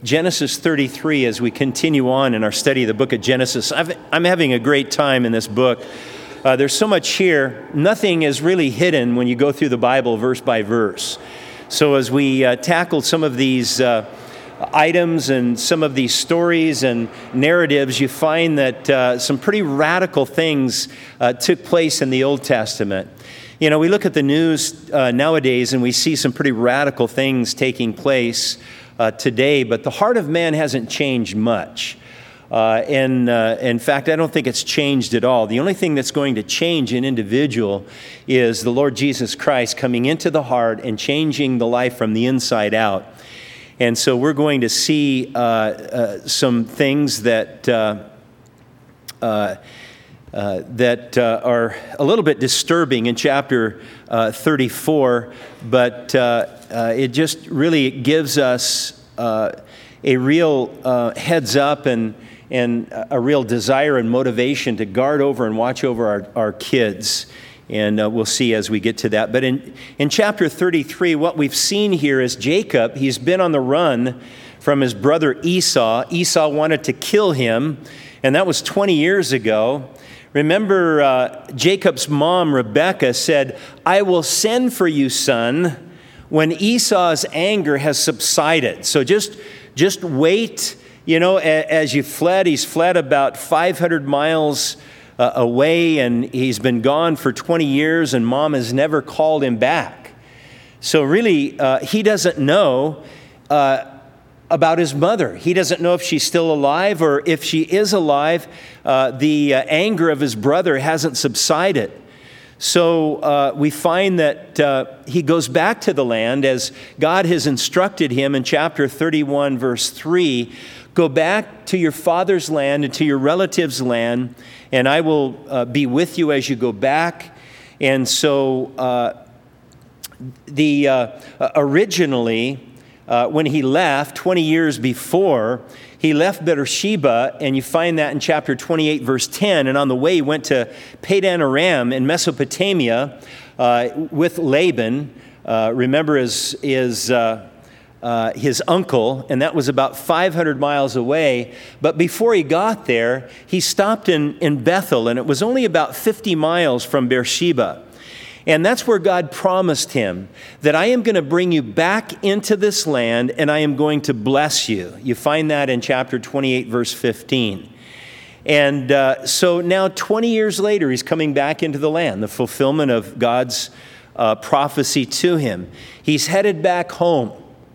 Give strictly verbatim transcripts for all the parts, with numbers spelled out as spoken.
Genesis thirty-three, as we continue on in our study of the book of Genesis. I've, I'm having a great time in this book. Uh, there's so much here. Nothing is really hidden when you go through the Bible verse by verse. So as we uh, tackled some of these uh, items and some of these stories and narratives, you find that uh, some pretty radical things uh, took place in the Old Testament. You know, we look at the news uh, nowadays and we see some pretty radical things taking place Uh, today, but the heart of man hasn't changed much. Uh, and uh, in fact, I don't think it's changed at all. The only thing that's going to change an individual is the Lord Jesus Christ coming into the heart and changing the life from the inside out. And so we're going to see uh, uh, some things that uh, uh, uh, that uh, are a little bit disturbing in chapter uh, thirty-four, but uh, uh, it just really gives us uh, a real uh, heads up and and a real desire and motivation to guard over and watch over our, our kids. And uh, we'll see as we get to that. But in, in chapter thirty-three, what we've seen here is Jacob. He's been on the run from his brother Esau. Esau wanted to kill him, and that was twenty years ago. Remember, uh, Jacob's mom, Rebekah, said, "I will send for you, son, when Esau's anger has subsided." So just, just wait. You know, as you fled, he's fled about five hundred miles uh, away, and he's been gone for twenty years, and mom has never called him back. So really, uh, he doesn't know uh, about his mother. He doesn't know if she's still alive, or if she is alive, uh, the uh, anger of his brother hasn't subsided. So uh, we find that uh, he goes back to the land as God has instructed him in chapter thirty-one, verse three. Go back to your father's land and to your relatives' land, and I will uh, be with you as you go back. And so uh, the uh, originally, uh, when he left twenty years before, he left Beersheba, and you find that in chapter twenty-eight, verse ten. And on the way, he went to Padan Aram in Mesopotamia uh, with Laban. Uh, remember, his, his, uh, uh, his uncle, and that was about five hundred miles away. But before he got there, he stopped in, in Bethel, and it was only about fifty miles from Beersheba. And that's where God promised him that I am going to bring you back into this land and I am going to bless you. You find that in chapter twenty-eight, verse fifteen. And uh, so now twenty years later, he's coming back into the land, the fulfillment of God's uh, prophecy to him. He's headed back home.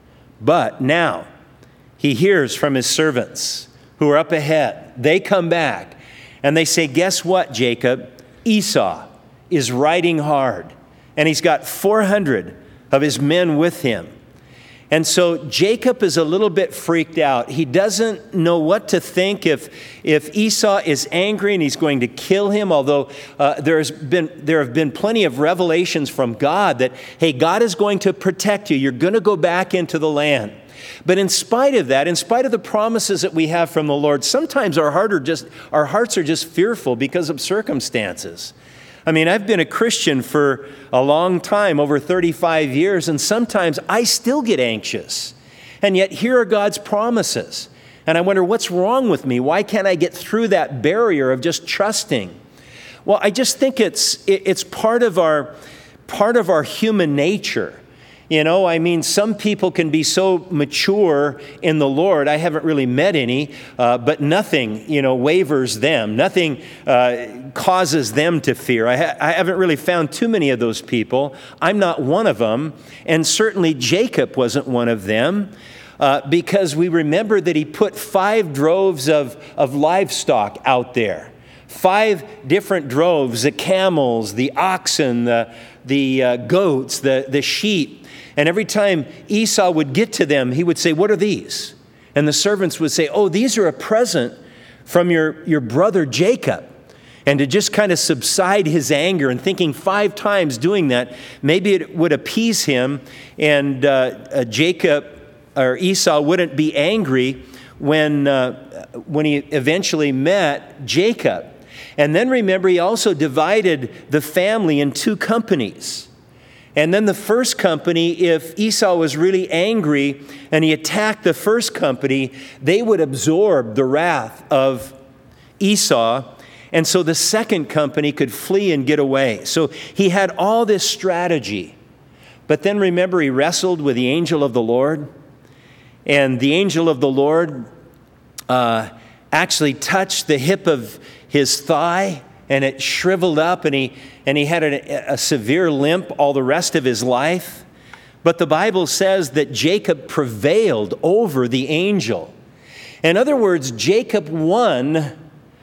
But now he hears from his servants who are up ahead. They come back and they say, guess what, Jacob? Esau is riding hard, and he's got four hundred of his men with him. And so Jacob is a little bit freaked out. He doesn't know what to think if, if Esau is angry and he's going to kill him, although uh, there's been, there have been plenty of revelations from God that, hey, God is going to protect you. You're going to go back into the land. But in spite of that, in spite of the promises that we have from the Lord, sometimes our, heart are just, our hearts are just fearful because of circumstances. I mean, I've been a Christian for a long time, over thirty-five years, and sometimes I still get anxious. And yet here are God's promises. And I wonder, what's wrong with me? Why can't I get through that barrier of just trusting? Well, I just think it's it's part of our part of our human nature. You know, I mean, some people can be so mature in the Lord. I haven't really met any, uh, but nothing, you know, wavers them. Nothing uh, causes them to fear. I, ha- I haven't really found too many of those people. I'm not one of them. And certainly Jacob wasn't one of them, uh, because we remember that he put five droves of, of livestock out there. Five different droves, the camels, the oxen, the, the uh, goats, the, the sheep. And every time Esau would get to them, he would say, what are these? And the servants would say, oh, these are a present from your, your brother Jacob. And to just kind of subside his anger, and thinking five times doing that, maybe it would appease him, and uh, uh, Jacob or Esau wouldn't be angry when, uh, when he eventually met Jacob. And then remember, he also divided the family in two companies. And then the first company, if Esau was really angry and he attacked the first company, they would absorb the wrath of Esau. And so the second company could flee and get away. So he had all this strategy. But then remember, he wrestled with the angel of the Lord. And the angel of the Lord uh, actually touched the hip of his thigh, and it shriveled up, and he, and he had a, a severe limp all the rest of his life. But the Bible says that Jacob prevailed over the angel. In other words, Jacob won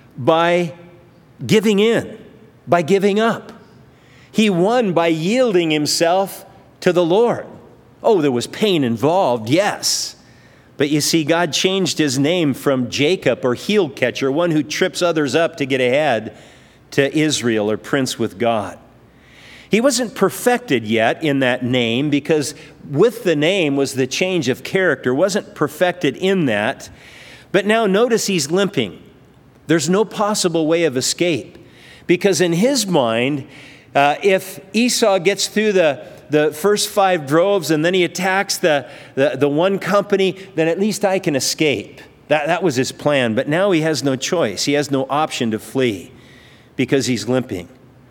by giving in, by giving up. He won by yielding himself to the Lord. Oh, there was pain involved, yes. But you see, God changed his name from Jacob, or heel catcher, one who trips others up to get ahead, to Israel, or prince with God. He wasn't perfected yet in that name, because with the name was the change of character. Wasn't perfected in that. But now notice he's limping. There's no possible way of escape. Because in his mind, uh, if Esau gets through the, the first five droves and then he attacks the, the, the one company, then at least I can escape. That, that was his plan. But now he has no choice. He has no option to flee because he's limping.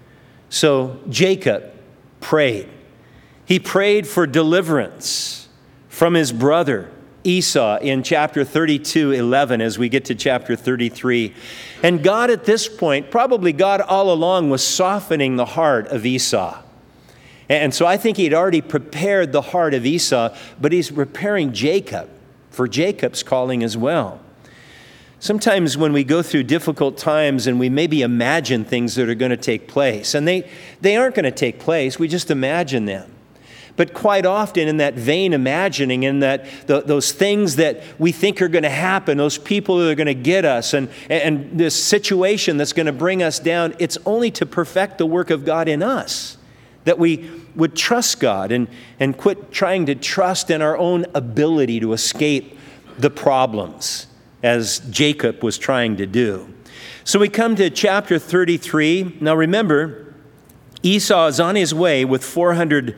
So Jacob prayed. He prayed for deliverance from his brother Esau in chapter thirty-two, eleven, as we get to chapter thirty-three. And God at this point, probably God all along, was softening the heart of Esau. And so I think he'd already prepared the heart of Esau, but he's preparing Jacob for Jacob's calling as well. Sometimes when we go through difficult times and we maybe imagine things that are going to take place, and they, they aren't going to take place, we just imagine them. But quite often in that vain imagining, in that the, those things that we think are going to happen, those people that are going to get us, and, and this situation that's going to bring us down, it's only to perfect the work of God in us, that we would trust God and, and quit trying to trust in our own ability to escape the problems, as Jacob was trying to do. So we come to chapter thirty-three. Now remember, Esau is on his way with four hundred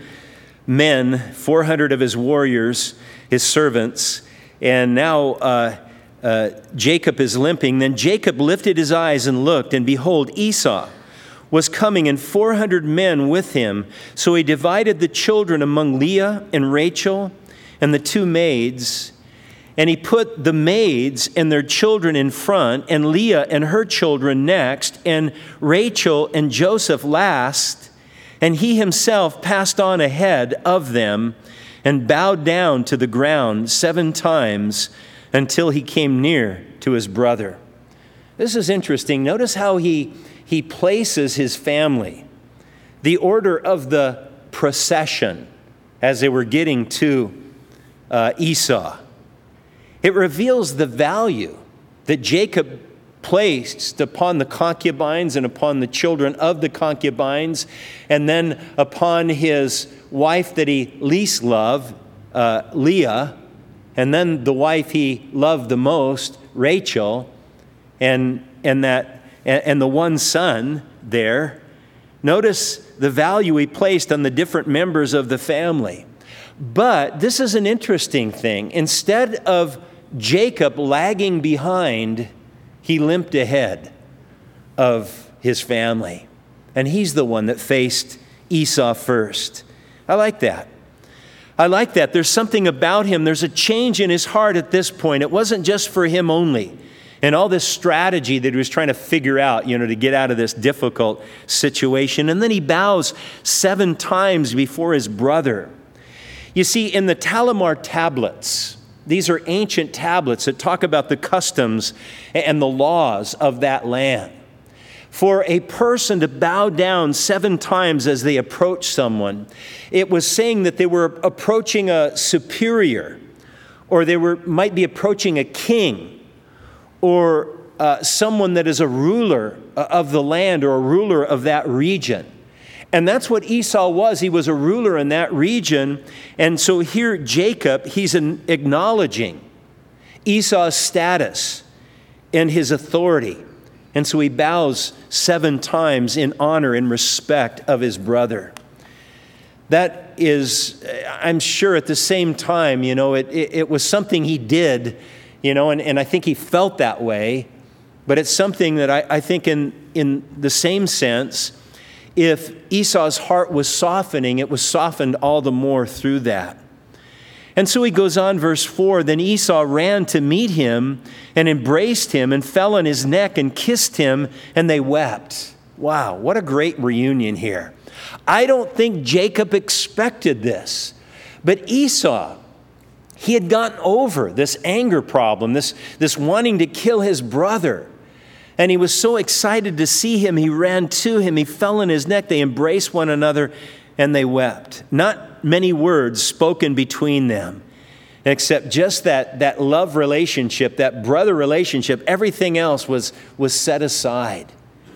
men, four hundred of his warriors, his servants, and now uh, uh, Jacob is limping. Then Jacob lifted his eyes and looked, and behold, Esau was coming, and four hundred men with him. So he divided the children among Leah and Rachel and the two maids, and he put the maids and their children in front, and Leah and her children next, and Rachel and Joseph last. And he himself passed on ahead of them and bowed down to the ground seven times until he came near to his brother. This is interesting. Notice how he, he places his family. The order of the procession as they were getting to uh, Esau. It reveals the value that Jacob placed upon the concubines and upon the children of the concubines, and then upon his wife that he least loved, uh, Leah, and then the wife he loved the most, Rachel, and and that and, and the one son there. Notice the value he placed on the different members of the family. But this is an interesting thing. Instead of Jacob lagging behind, he limped ahead of his family. And he's the one that faced Esau first. I like that. I like that. There's something about him. There's a change in his heart at this point. It wasn't just for him only. And all this strategy that he was trying to figure out, you know, to get out of this difficult situation. And then he bows seven times before his brother. You see, in the Talimar tablets, these are ancient tablets that talk about the customs and the laws of that land. For a person to bow down seven times as they approach someone, it was saying that they were approaching a superior, or they were might be approaching a king, or uh, someone that is a ruler of the land or a ruler of that region. And that's what Esau was. He was a ruler in that region. And so here Jacob, he's acknowledging Esau's status and his authority. And so he bows seven times in honor and respect of his brother. That is, I'm sure at the same time, you know, it, it, it was something he did, you know, and, and I think he felt that way. But it's something that I, I think in, in the same sense, if Esau's heart was softening, it was softened all the more through that. And so he goes on, verse four, then Esau ran to meet him and embraced him and fell on his neck and kissed him, and they wept. Wow, what a great reunion here. I don't think Jacob expected this, but Esau, he had gotten over this anger problem, this, this wanting to kill his brother. And he was so excited to see him, he ran to him, he fell on his neck, they embraced one another, and they wept. Not many words spoken between them, except just that, that love relationship, that brother relationship. Everything else was, was set aside.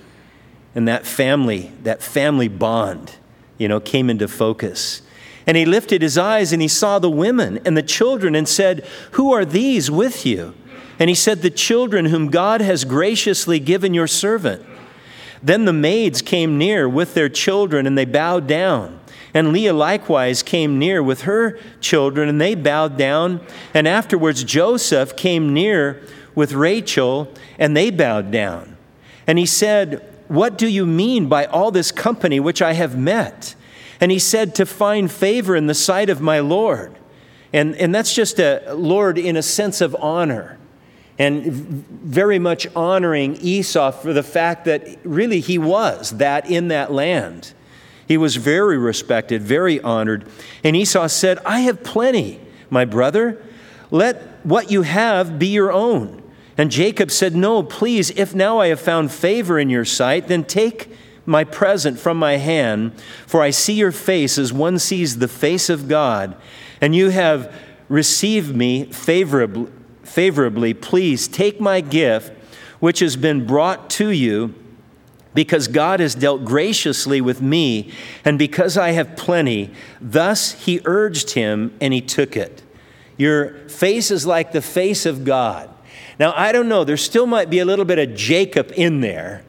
And that family, that family bond, you know, came into focus. And he lifted his eyes and he saw the women and the children and said, who are these with you? And he said, the children whom God has graciously given your servant. Then the maids came near with their children, and they bowed down. And Leah likewise came near with her children, and they bowed down. And afterwards Joseph came near with Rachel, and they bowed down. And he said, what do you mean by all this company which I have met? And he said, to find favor in the sight of my Lord. And, and that's just a Lord in a sense of honor. And very much honoring Esau for the fact that really he was that in that land. He was very respected, very honored. And Esau said, I have plenty, my brother. Let what you have be your own. And Jacob said, no, please, if now I have found favor in your sight, then take my present from my hand, for I see your face as one sees the face of God, and you have received me favorably. Favorably, please take my gift, which has been brought to you, because God has dealt graciously with me, and because I have plenty. Thus he urged him, and he took it. Your face is like the face of God. Now, I don't know, there still might be a little bit of Jacob in there,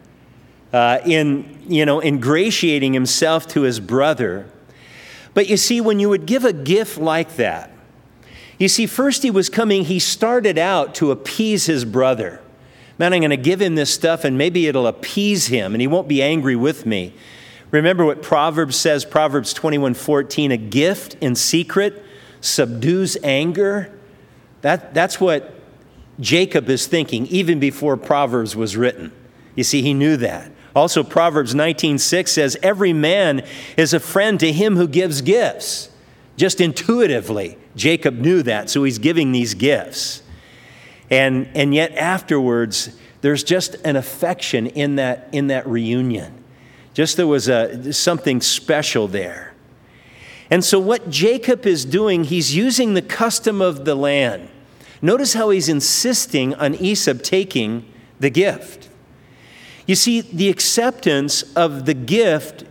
uh, in, you know, ingratiating himself to his brother. But you see, when you would give a gift like that, you see, first he was coming, he started out to appease his brother. Man, I'm going to give him this stuff and maybe it'll appease him and he won't be angry with me. Remember what Proverbs says, Proverbs twenty-one fourteen, a gift in secret subdues anger. That, that's what Jacob is thinking even before Proverbs was written. You see, he knew that. Also, Proverbs nineteen six says, every man is a friend to him who gives gifts. Just intuitively, Jacob knew that, so he's giving these gifts. And, and yet afterwards, there's just an affection in that, in that reunion. Just there was a, something special there. And so what Jacob is doing, he's using the custom of the land. Notice how he's insisting on Esau taking the gift. You see, the acceptance of the gift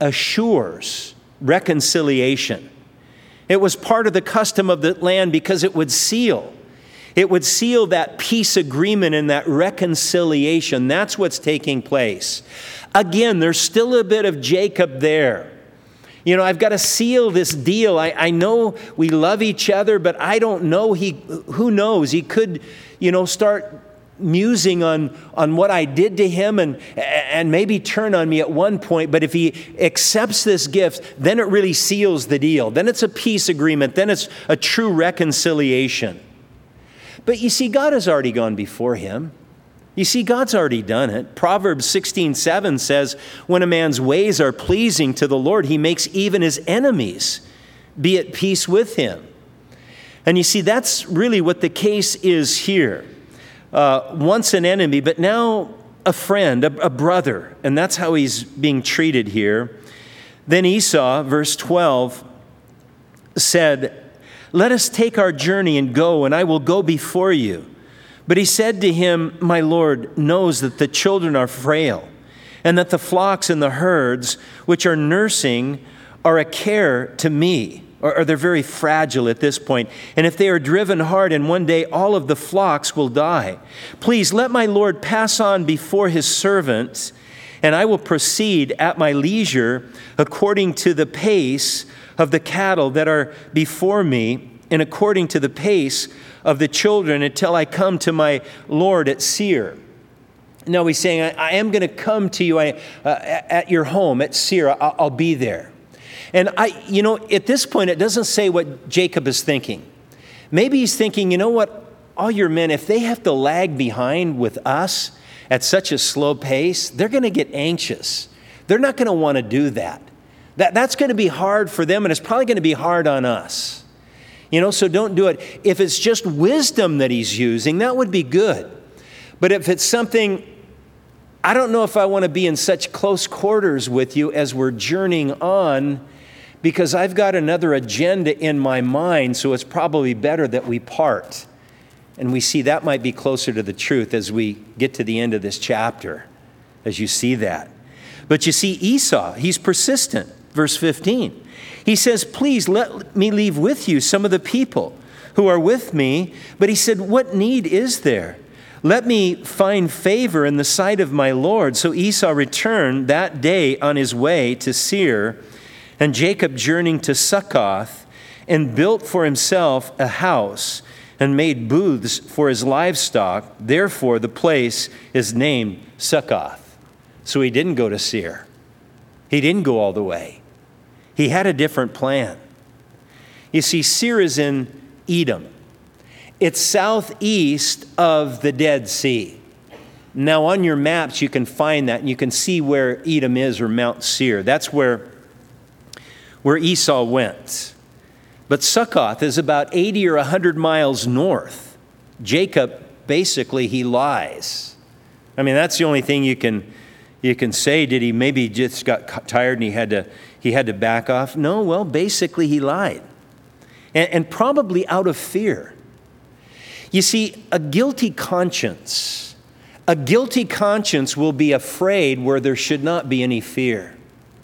assures reconciliation. It was part of the custom of the land because it would seal. It would seal that peace agreement and that reconciliation. That's what's taking place. Again, there's still a bit of Jacob there. You know, I've got to seal this deal. I, I know we love each other, but I don't know. He, who knows? He could, you know, start musing on, on what I did to him and, and maybe turn on me at one point. But if he accepts this gift, then it really seals the deal. Then it's a peace agreement. Then it's a true reconciliation. But you see, God has already gone before him. You see, God's already done it. Proverbs sixteen seven says, when a man's ways are pleasing to the Lord, he makes even his enemies be at peace with him. And you see, that's really what the case is here. Uh, once an enemy, but now a friend, a, a brother. And that's how he's being treated here. Then Esau, verse twelve, said, let us take our journey and go, and I will go before you. But he said to him, my Lord knows that the children are frail, and that the flocks and the herds which are nursing are a care to me. Or, or they're very fragile at this point. And if they are driven hard, and one day all of the flocks will die. Please let my Lord pass on before his servant, and I will proceed at my leisure according to the pace of the cattle that are before me, and according to the pace of the children, until I come to my Lord at Seir. Now he's saying, I, I am going to come to you I, uh, at your home at Seir. I'll, I'll be there. And I, you know, at this point, it doesn't say what Jacob is thinking. Maybe he's thinking, you know what, all your men, if they have to lag behind with us at such a slow pace, they're going to get anxious. They're not going to want to do that. That that's going to be hard for them, and it's probably going to be hard on us. You know, so don't do it. If it's just wisdom that he's using, that would be good. But if it's something, I don't know if I want to be in such close quarters with you as we're journeying on, because I've got another agenda in my mind, so it's probably better that we part. And we see that might be closer to the truth as we get to the end of this chapter, as you see that. But you see Esau, he's persistent. Verse fifteen. He says, please let me leave with you some of the people who are with me. But he said, what need is there? Let me find favor in the sight of my Lord. So Esau returned that day on his way to Seir, and Jacob journeying to Succoth, and built for himself a house, and made booths for his livestock. Therefore the place is named Succoth. So he didn't go to Seir. He didn't go all the way. He had a different plan. You see, Seir is in Edom. It's southeast of the Dead Sea. Now, on your maps, you can find that, and you can see where Edom is, or Mount Seir. That's where, where Esau went. But Succoth is about eighty or one hundred miles north. Jacob, basically, he lies. I mean, that's the only thing you can, you can say. Did he maybe just got tired and he had to... He had to back off? No, well, basically he lied. And, and probably out of fear. You see, a guilty conscience, a guilty conscience will be afraid where there should not be any fear.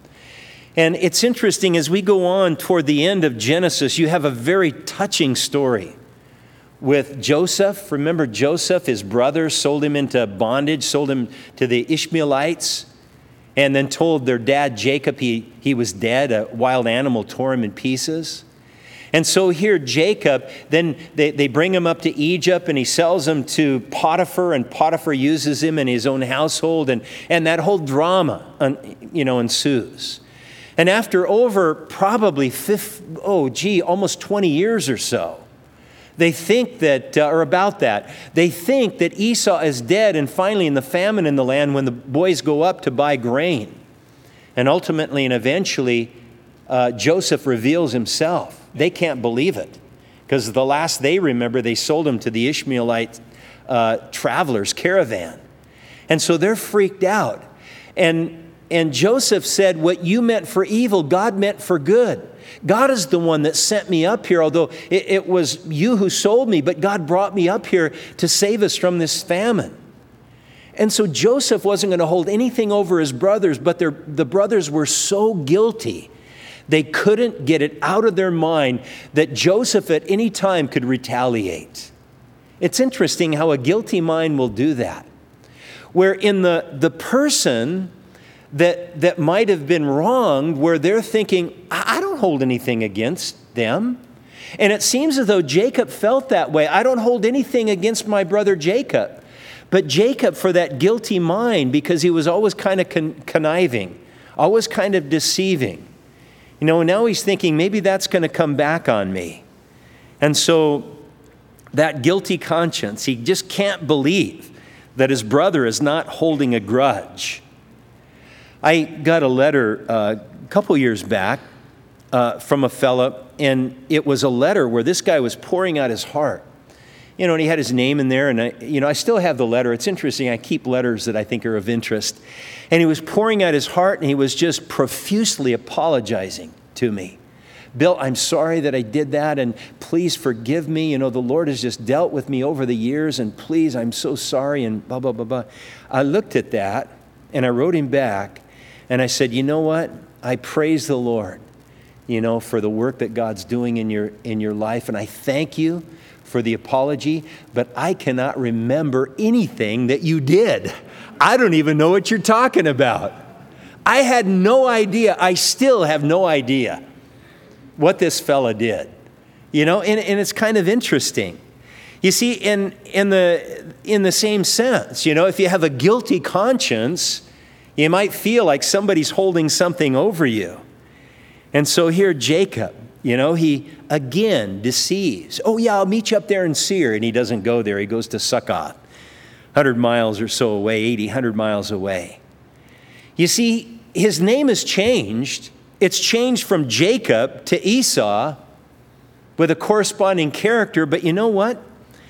And it's interesting, as we go on toward the end of Genesis, you have a very touching story with Joseph. Remember Joseph, his brothers sold him into bondage, sold him to the Ishmaelites, and then told their dad Jacob he, he was dead. A wild animal tore him in pieces. And so here Jacob, then they, they bring him up to Egypt, and he sells him to Potiphar, and Potiphar uses him in his own household, and, and that whole drama you know, ensues. And after over probably, fifth, oh gee, almost twenty years or so, they think that, uh, or about that, they think that Esau is dead, and finally in the famine in the land, when the boys go up to buy grain, and ultimately and eventually uh, Joseph reveals himself. They can't believe it, because the last they remember, they sold him to the Ishmaelite uh, travelers caravan. And so they're freaked out. And, and Joseph said, what you meant for evil, God meant for good. God is the one that sent me up here, although it, it was you who sold me, but God brought me up here to save us from this famine. And so Joseph wasn't going to hold anything over his brothers, but their, the brothers were so guilty, they couldn't get it out of their mind that Joseph at any time could retaliate. It's interesting how a guilty mind will do that. Where in the, the person that, that might have been wronged, where they're thinking, I, I don't hold anything against them. And it seems as though Jacob felt that way. I don't hold anything against my brother Jacob. But Jacob, for that guilty mind, because he was always kind of con- conniving, always kind of deceiving, you know, now he's thinking, maybe that's going to come back on me. And so that guilty conscience, he just can't believe that his brother is not holding a grudge. I got a letter uh, a couple years back uh, from a fella, and it was a letter where this guy was pouring out his heart. You know, and he had his name in there, and I, you know, I still have the letter. It's interesting. I keep letters that I think are of interest. And he was pouring out his heart, and he was just profusely apologizing to me. Bill, I'm sorry that I did that, and please forgive me. You know, the Lord has just dealt with me over the years, and please, I'm so sorry, and blah, blah, blah, blah. I looked at that, and I wrote him back, and I said, you know what? I praise the Lord, you know, for the work that God's doing in your in your life, and I thank you for the apology, but I cannot remember anything that you did. I don't even know what you're talking about. I had no idea. I still have no idea what this fella did. You know, and, and it's kind of interesting. You see, in, in, the, in the same sense, you know, if you have a guilty conscience, you might feel like somebody's holding something over you. And so here Jacob, you know, he again deceives. Oh yeah, I'll meet you up there in Seir. And he doesn't go there. He goes to Succoth, one hundred miles or so away, eighty, one hundred miles away. You see, his name has changed. It's changed from Jacob to Esau with a corresponding character. But you know what?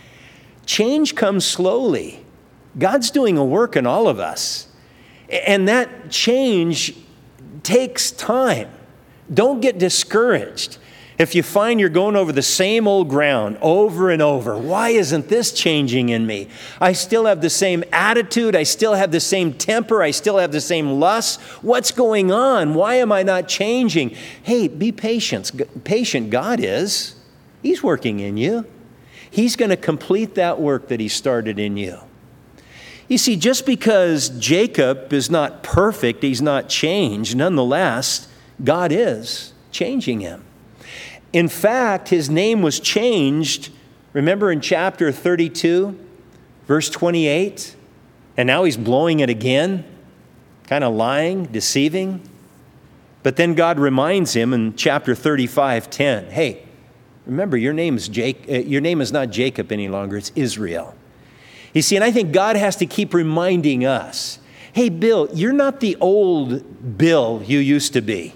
Change comes slowly. God's doing a work in all of us. And that change takes time. Don't get discouraged if you find you're going over the same old ground over and over. Why isn't this changing in me? I still have the same attitude. I still have the same temper. I still have the same lust. What's going on? Why am I not changing? Hey, be patient. Patient God is. He's working in you. He's going to complete that work that he started in you. You see, just because Jacob is not perfect, he's not changed, nonetheless, God is changing him. In fact, his name was changed, remember in chapter thirty-two, verse twenty-eight? And now he's blowing it again, kind of lying, deceiving. But then God reminds him in chapter thirty-five, ten, hey, remember, your name is Jake, uh, your name is not Jacob any longer, it's Israel. You see, and I think God has to keep reminding us, hey, Bill, you're not the old Bill you used to be.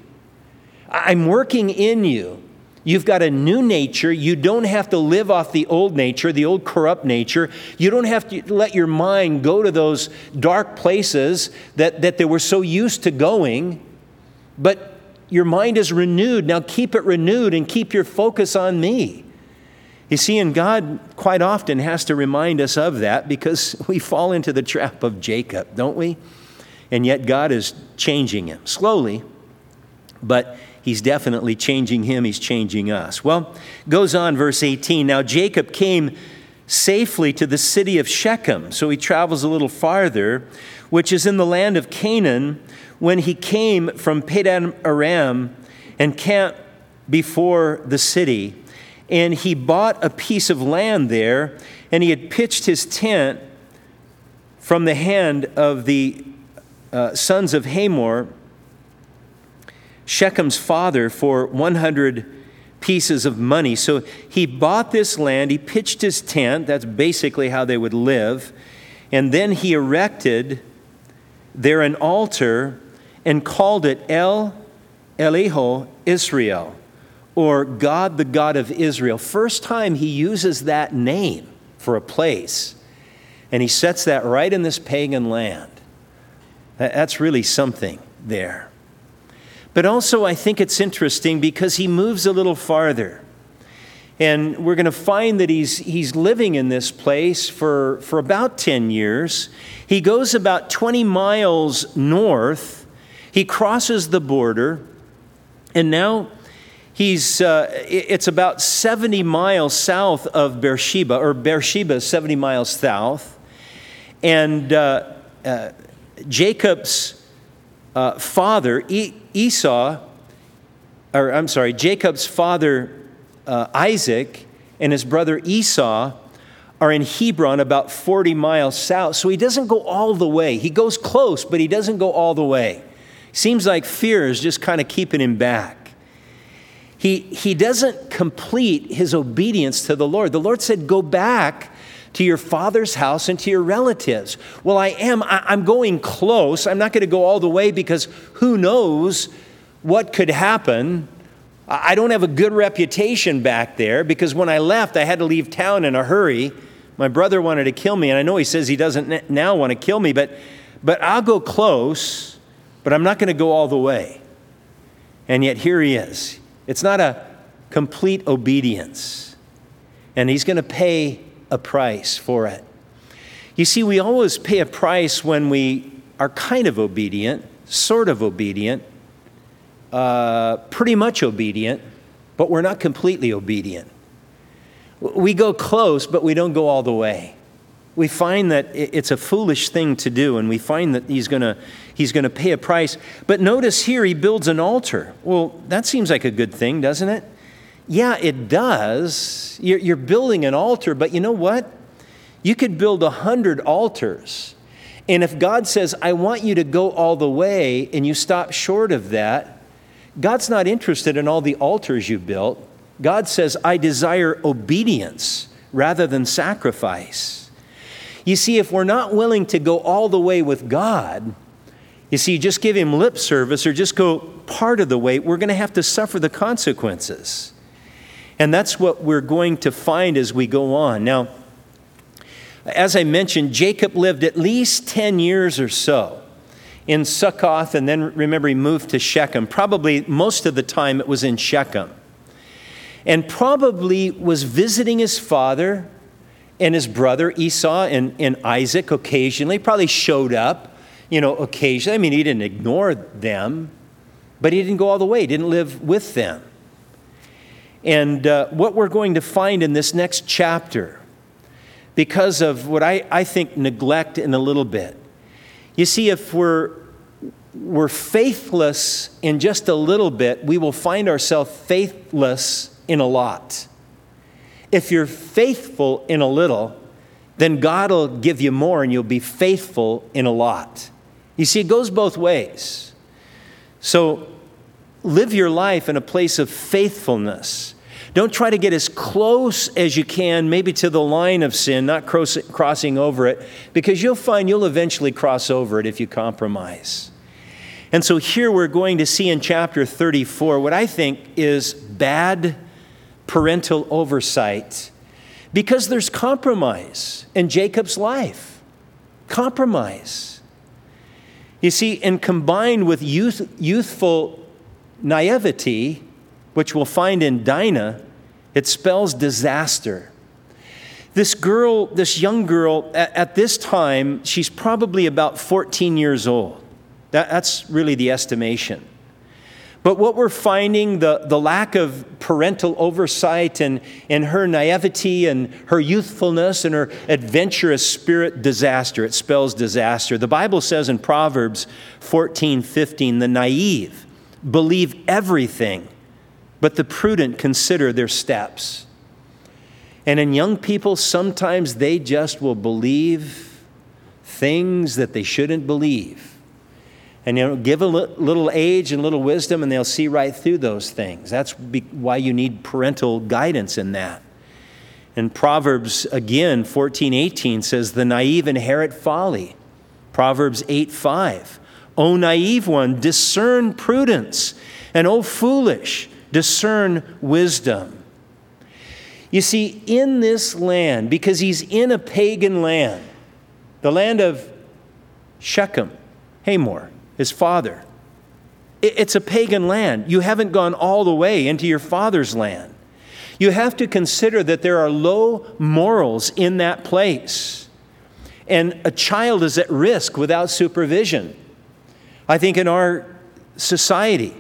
I'm working in you. You've got a new nature. You don't have to live off the old nature, the old corrupt nature. You don't have to let your mind go to those dark places that, that they were so used to going. But your mind is renewed. Now keep it renewed and keep your focus on me. You see, and God quite often has to remind us of that because we fall into the trap of Jacob, don't we? And yet God is changing him slowly, but he's definitely changing him. He's changing us. Well, goes on, verse eighteen. Now Jacob came safely to the city of Shechem. So he travels a little farther, which is in the land of Canaan, when he came from Padan Aram and camped before the city. And he bought a piece of land there, and he had pitched his tent from the hand of the uh, sons of Hamor, Shechem's father, for one hundred pieces of money. So he bought this land, he pitched his tent, that's basically how they would live, and then he erected there an altar and called it El Eliho Israel, or God, the God of Israel. First time he uses that name for a place, and he sets that right in this pagan land. That's really something there. But also I think it's interesting because he moves a little farther. And we're going to find that he's, he's living in this place for, for about ten years. He goes about twenty miles north. He crosses the border. And now he's uh, it's about seventy miles south of Beersheba, or Beersheba is seventy miles south. And uh, uh, Jacob's uh, father, e- Esau, or I'm sorry, Jacob's father, uh, Isaac, and his brother Esau are in Hebron about forty miles south. So he doesn't go all the way. He goes close, but he doesn't go all the way. Seems like fear is just kind of keeping him back. He, he doesn't complete his obedience to the Lord. The Lord said, go back to your father's house and to your relatives. Well, I am. I, I'm going close. I'm not going to go all the way because who knows what could happen. I don't have a good reputation back there because when I left, I had to leave town in a hurry. My brother wanted to kill me, and I know he says he doesn't now want to kill me, but, but I'll go close, but I'm not going to go all the way. And yet here he is. It's not a complete obedience, and he's going to pay a price for it. You see, we always pay a price when we are kind of obedient, sort of obedient, uh, pretty much obedient, but we're not completely obedient. We go close, but we don't go all the way. We find that it's a foolish thing to do, and we find that he's going to he's going to pay a price. But notice here he builds an altar. Well, that seems like a good thing, doesn't it? Yeah, it does. You're, you're building an altar, but you know what? You could build a hundred altars. And if God says, I want you to go all the way, and you stop short of that, God's not interested in all the altars you built. God says, I desire obedience rather than sacrifice. You see, if we're not willing to go all the way with God, you see, just give him lip service or just go part of the way, we're going to have to suffer the consequences. And that's what we're going to find as we go on. Now, as I mentioned, Jacob lived at least ten years or so in Succoth, and then remember he moved to Shechem. Probably most of the time it was in Shechem. And probably was visiting his father and his brother Esau and, and Isaac occasionally. Probably showed up, you know, occasionally. I mean, he didn't ignore them, but he didn't go all the way. He didn't live with them. And uh, what we're going to find in this next chapter, because of what I, I think neglect in a little bit. You see, if we're, we're faithless in just a little bit, we will find ourselves faithless in a lot. If you're faithful in a little, then God will give you more and you'll be faithful in a lot. You see, it goes both ways. So live your life in a place of faithfulness. Don't try to get as close as you can, maybe to the line of sin, not cross, crossing over it, because you'll find you'll eventually cross over it if you compromise. And so here we're going to see in chapter thirty-four what I think is bad parental oversight, because there's compromise in Jacob's life. Compromise. You see, and combined with youth, youthful naivety, which we'll find in Dinah, it spells disaster. This girl, this young girl, at, at this time, she's probably about fourteen years old. That, that's really the estimation. But what we're finding, the, the lack of parental oversight and, and her naivety and her youthfulness and her adventurous spirit, disaster. It spells disaster. The Bible says in Proverbs fourteen fifteen, the naive believe everything, but the prudent consider their steps. And in young people, sometimes they just will believe things that they shouldn't believe. And you know, give a li- little age and little wisdom, and they'll see right through those things. That's be- why you need parental guidance in that. And Proverbs, again, fourteen eighteen says, the naive inherit folly. Proverbs eight five, O naive one, discern prudence, and O foolish, discern wisdom. You see, in this land, because he's in a pagan land, the land of Shechem, Hamor, his father, it's a pagan land. You haven't gone all the way into your father's land. You have to consider that there are low morals in that place. And a child is at risk without supervision. I think in our society,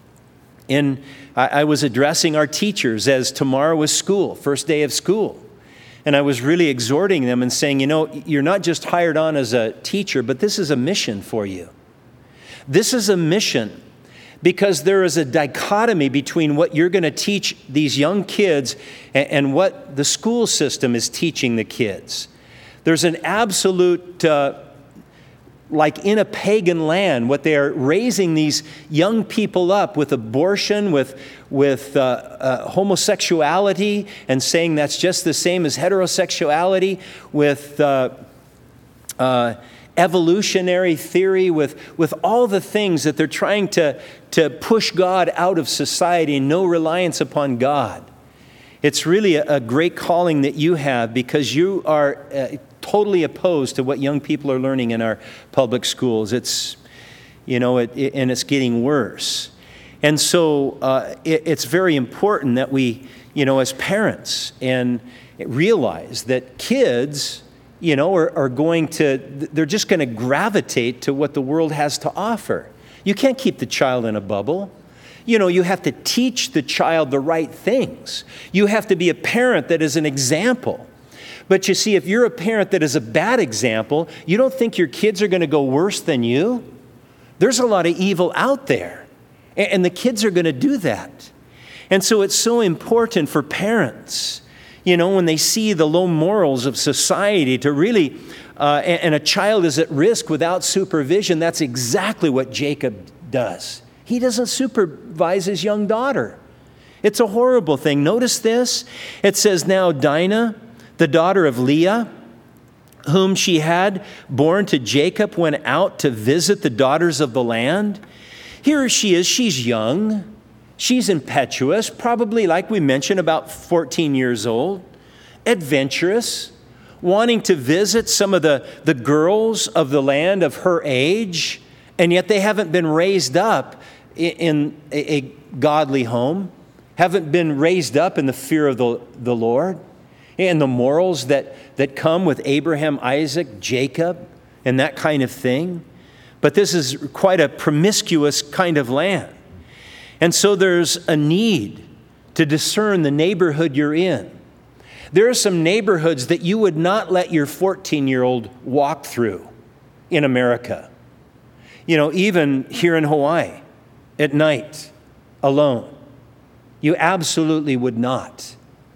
in I was addressing our teachers as tomorrow was school, first day of school. And I was really exhorting them and saying, you know, you're not just hired on as a teacher, but this is a mission for you. This is a mission because there is a dichotomy between what you're going to teach these young kids and what the school system is teaching the kids. There's an absolute... Uh, like in a pagan land, what they are raising these young people up with abortion, with, with uh, uh, homosexuality, and saying that's just the same as heterosexuality, with uh, uh, evolutionary theory, with, with all the things that they're trying to, to push God out of society and no reliance upon God. It's really a, a great calling that you have, because you are uh, totally opposed to what young people are learning in our public schools. It's, you know, it, it, and it's getting worse. And so uh, it, it's very important that we, you know, as parents, and realize that kids, you know, are, are going to, they're just going to gravitate to what the world has to offer. You can't keep the child in a bubble. You know, you have to teach the child the right things. You have to be a parent that is an example. But you see, if you're a parent that is a bad example, you don't think your kids are going to go worse than you? There's a lot of evil out there, and the kids are going to do that. And so it's so important for parents, you know, when they see the low morals of society to really, uh, and, and a child is at risk without supervision. That's exactly what Jacob does. He doesn't supervise his young daughter. It's a horrible thing. Notice this. It says, now Dinah, the daughter of Leah, whom she had born to Jacob, went out to visit the daughters of the land. Here she is. She's young. She's impetuous, probably, like we mentioned, about fourteen years old, adventurous, wanting to visit some of the, the girls of the land of her age, and yet they haven't been raised up in a, a godly home, haven't been raised up in the fear of the, the Lord, and the morals that, that come with Abraham, Isaac, Jacob, and that kind of thing. But this is quite a promiscuous kind of land. And so there's a need to discern the neighborhood you're in. There are some neighborhoods that you would not let your fourteen-year-old walk through in America. You know, even here in Hawaii, at night, alone. You absolutely would not.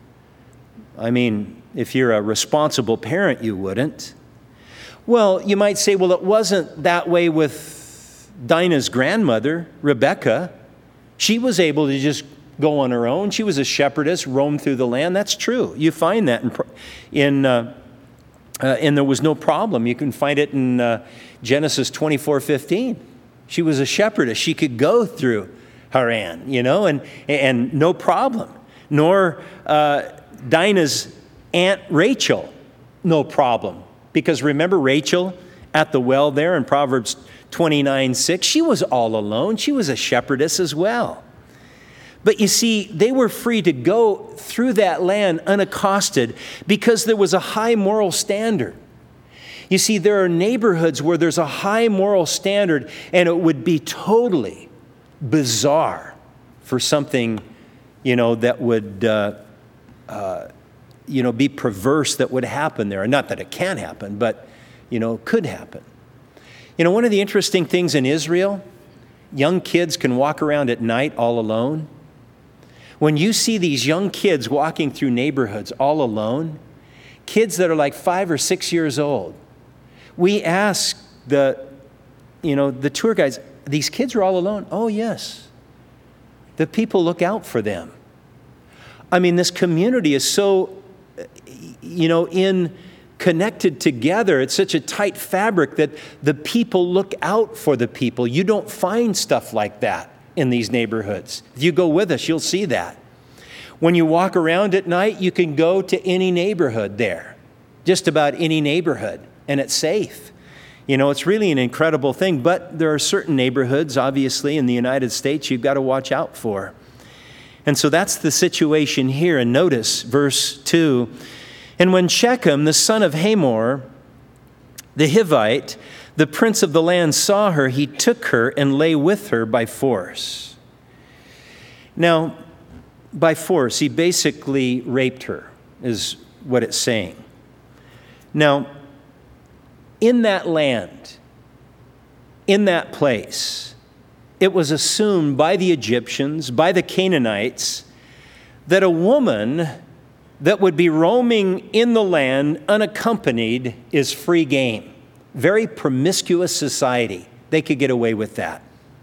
I mean, if you're a responsible parent, you wouldn't. Well, you might say, well, it wasn't that way with Dinah's grandmother, Rebecca. She was able to just go on her own. She was a shepherdess, roam through the land. That's true. You find that in, in uh, uh, and there was no problem. You can find it in uh, Genesis twenty-four fifteen. She was a shepherdess. She could go through Haran, you know, and and no problem. Nor uh, Dinah's aunt Rachel, no problem. Because remember Rachel at the well there in Proverbs twenty-nine six, she was all alone. She was a shepherdess as well. But you see, they were free to go through that land unaccosted because there was a high moral standard. You see, there are neighborhoods where there's a high moral standard, and it would be totally bizarre for something, you know, that would, uh, uh, you know, be perverse that would happen there. Not that it can happen, but, you know, could happen. You know, one of the interesting things in Israel, young kids can walk around at night all alone. When you see these young kids walking through neighborhoods all alone, kids that are like five or six years old, we ask the, you know, the tour guides, these kids are all alone? Oh, yes. The people look out for them. I mean, this community is so, you know, in connected together. It's such a tight fabric that the people look out for the people. You don't find stuff like that in these neighborhoods. If you go with us, you'll see that. When you walk around at night, you can go to any neighborhood there, just about any neighborhood, and it's safe. You know, it's really an incredible thing, but there are certain neighborhoods, obviously, in the United States you've got to watch out for. And so that's the situation here. And notice verse two, and when Shechem, the son of Hamor, the Hivite, the prince of the land, saw her, he took her and lay with her by force. Now, by force, he basically raped her, is what it's saying. Now, in that land, in that place, it was assumed by the Egyptians, by the Canaanites, that a woman that would be roaming in the land unaccompanied is free game. Very promiscuous society. They could get away with that.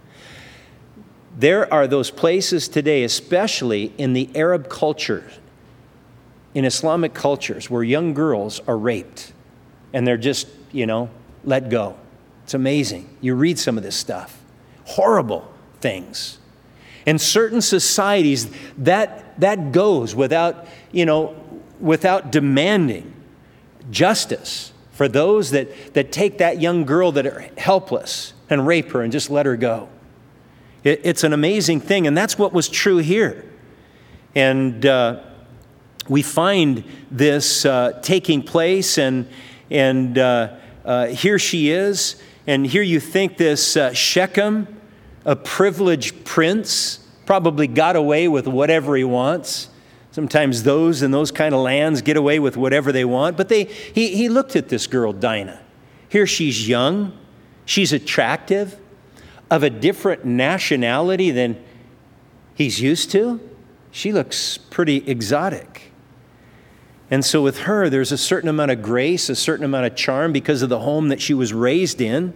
There are those places today, especially in the Arab culture, in Islamic cultures, where young girls are raped and they're just, you know, let go. It's amazing. You read some of this stuff. Horrible things. In certain societies, that that goes without, you know, without demanding justice for those that, that take that young girl that are helpless and rape her and just let her go. It, it's an amazing thing, and that's what was true here. And uh, we find this uh, taking place, and and uh, uh, here she is, and here you think this uh, Shechem, a privileged prince, probably got away with whatever he wants. Sometimes those in those kind of lands get away with whatever they want. But they, he, he looked at this girl, Dinah. Here she's young. She's attractive, of a different nationality than he's used to. She looks pretty exotic. And so with her, there's a certain amount of grace, a certain amount of charm because of the home that she was raised in.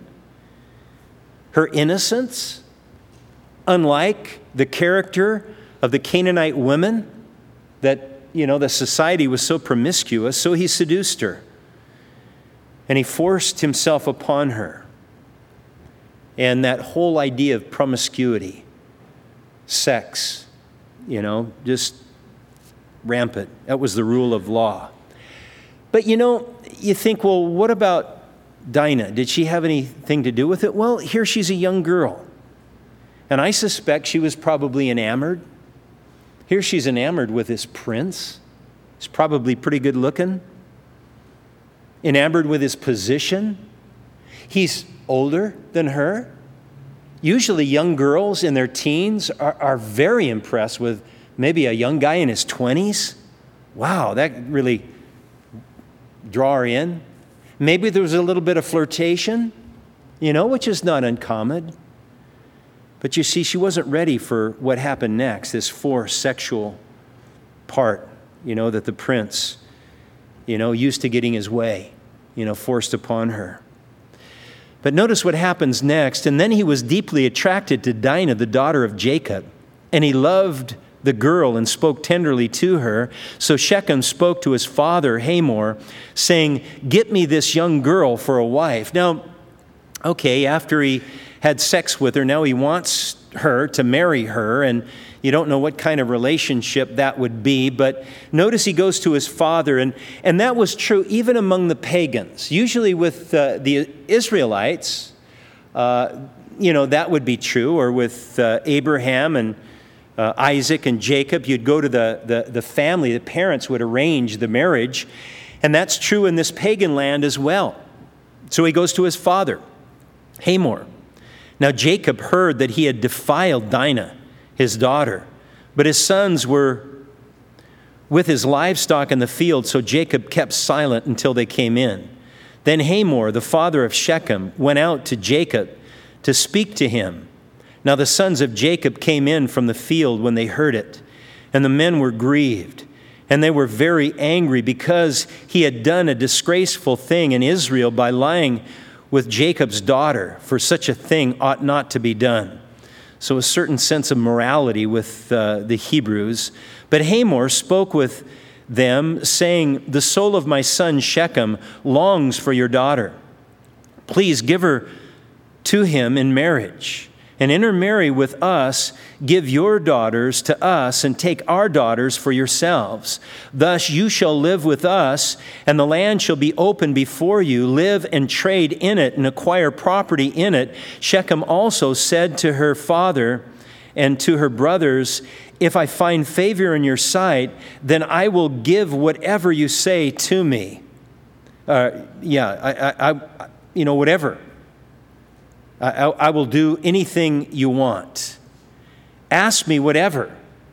Her innocence, unlike the character of the Canaanite women that, you know, the society was so promiscuous, so he seduced her. And he forced himself upon her. And that whole idea of promiscuity, sex, you know, just rampant. That was the rule of law. But, you know, you think, well, what about Dinah? Did she have anything to do with it? Well, here she's a young girl. And I suspect she was probably enamored. Here she's enamored with this prince. He's probably pretty good looking. Enamored with his position. He's older than her. Usually young girls in their teens are, are very impressed with maybe a young guy in his twenties. Wow, that really draw her in. Maybe there was a little bit of flirtation, you know, which is not uncommon. But you see, she wasn't ready for what happened next, this forced sexual part, you know, that the prince, you know, used to getting his way, you know, forced upon her. But notice what happens next. And then he was deeply attracted to Dinah, the daughter of Jacob, and he loved the girl and spoke tenderly to her. So Shechem spoke to his father Hamor, saying, "Get me this young girl for a wife." Now, okay, after he had sex with her, now he wants her to marry her, and you don't know what kind of relationship that would be, but notice he goes to his father, and, and that was true even among the pagans. Usually with uh, the Israelites, uh, you know, that would be true, or with uh, Abraham and uh, Isaac and Jacob, you'd go to the, the, the family, the parents would arrange the marriage, and that's true in this pagan land as well. So he goes to his father, Hamor. Now Jacob heard that he had defiled Dinah, his daughter, but his sons were with his livestock in the field, so Jacob kept silent until they came in. Then Hamor, the father of Shechem, went out to Jacob to speak to him. Now the sons of Jacob came in from the field when they heard it, and the men were grieved, and they were very angry because he had done a disgraceful thing in Israel by lying with Jacob's daughter, for such a thing ought not to be done. So a certain sense of morality with uh, the Hebrews. But Hamor spoke with them, saying, "The soul of my son Shechem longs for your daughter. Please give her to him in marriage, and intermarry with us. Give your daughters to us, and take our daughters for yourselves. Thus you shall live with us, and the land shall be open before you. Live and trade in it, and acquire property in it." Shechem also said to her father and to her brothers, "If I find favor in your sight, then I will give whatever you say to me." Uh, yeah, I, I, I, you know, whatever. I, I, I will do anything you want. Ask me whatever.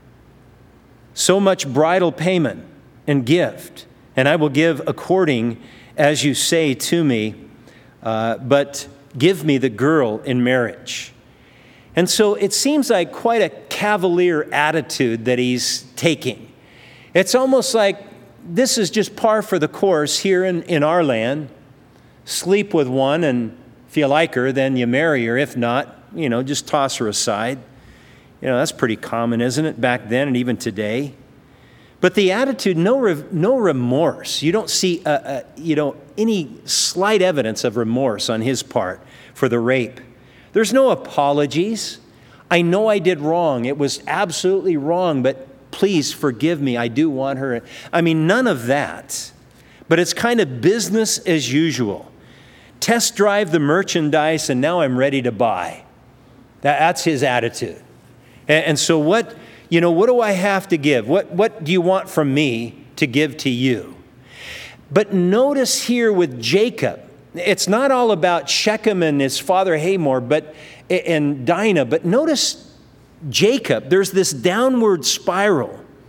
So much bridal payment and gift, and I will give according as you say to me, uh, but give me the girl in marriage. And so it seems like quite a cavalier attitude that he's taking. It's almost like this is just par for the course here in, in our land. Sleep with one, and if you like her, then you marry her. If not, you know, just toss her aside. You know, that's pretty common, isn't it, back then and even today? But the attitude, no re- no remorse. You don't see, uh, uh, you know, any slight evidence of remorse on his part for the rape. There's no apologies. I know I did wrong. It was absolutely wrong, but please forgive me. I do want her. I mean, none of that. But it's kind of business as usual. Test drive the merchandise, and now I'm ready to buy. That, that's his attitude. And, and so what, you know, what do I have to give? What, what do you want from me to give to you? But notice here with Jacob, it's not all about Shechem and his father Hamor, but and Dinah, but notice Jacob, there's this downward spiral.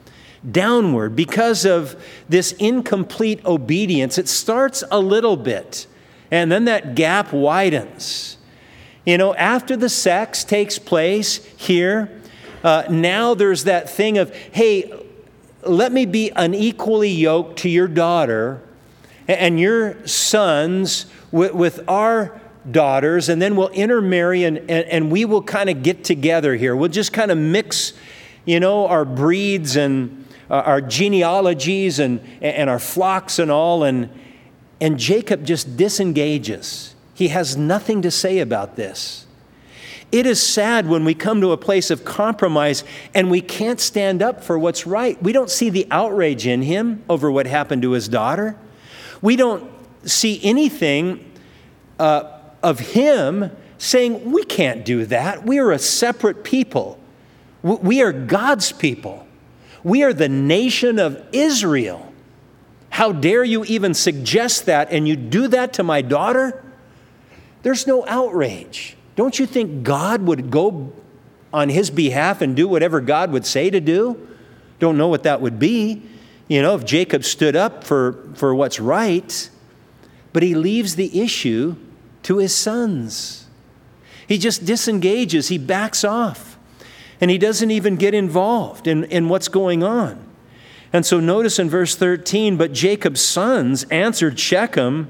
downward because of this incomplete obedience. It starts a little bit, and then that gap widens. You know, after the sex takes place here, uh, now there's that thing of, hey, let me be unequally yoked to your daughter and your sons with, with our daughters, and then we'll intermarry and, and, and we will kind of get together here. We'll just kind of mix, you know, our breeds and uh, our genealogies and, and our flocks and all. And, and Jacob just disengages. He has nothing to say about this. It is sad when we come to a place of compromise and we can't stand up for what's right. We don't see the outrage in him over what happened to his daughter. We don't see anything uh, of him saying, we can't do that. We are a separate people. We are God's people. We are the nation of Israel. How dare you even suggest that, and you do that to my daughter? There's no outrage. Don't you think God would go on his behalf and do whatever God would say to do? Don't know what that would be. You know, if Jacob stood up for, for what's right, but he leaves the issue to his sons. He just disengages, he backs off, and he doesn't even get involved in, in what's going on. And so notice in verse thirteen, but Jacob's sons answered Shechem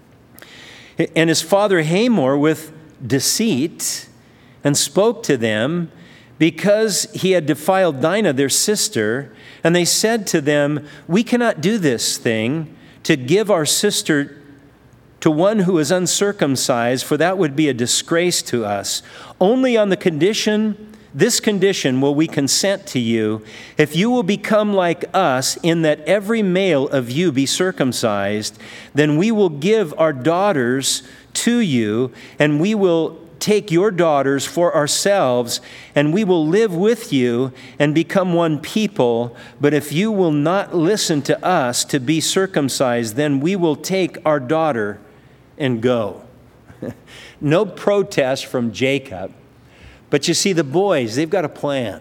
and his father Hamor with deceit, and spoke to them because he had defiled Dinah, their sister. And they said to them, we cannot do this thing to give our sister to one who is uncircumcised, for that would be a disgrace to us. Only on the condition, this condition will we consent to you, if you will become like us in that every male of you be circumcised, then we will give our daughters to you, and we will take your daughters for ourselves, and we will live with you and become one people. But if you will not listen to us to be circumcised, then we will take our daughter and go. No protest from Jacob. But you see, the boys, they've got a plan.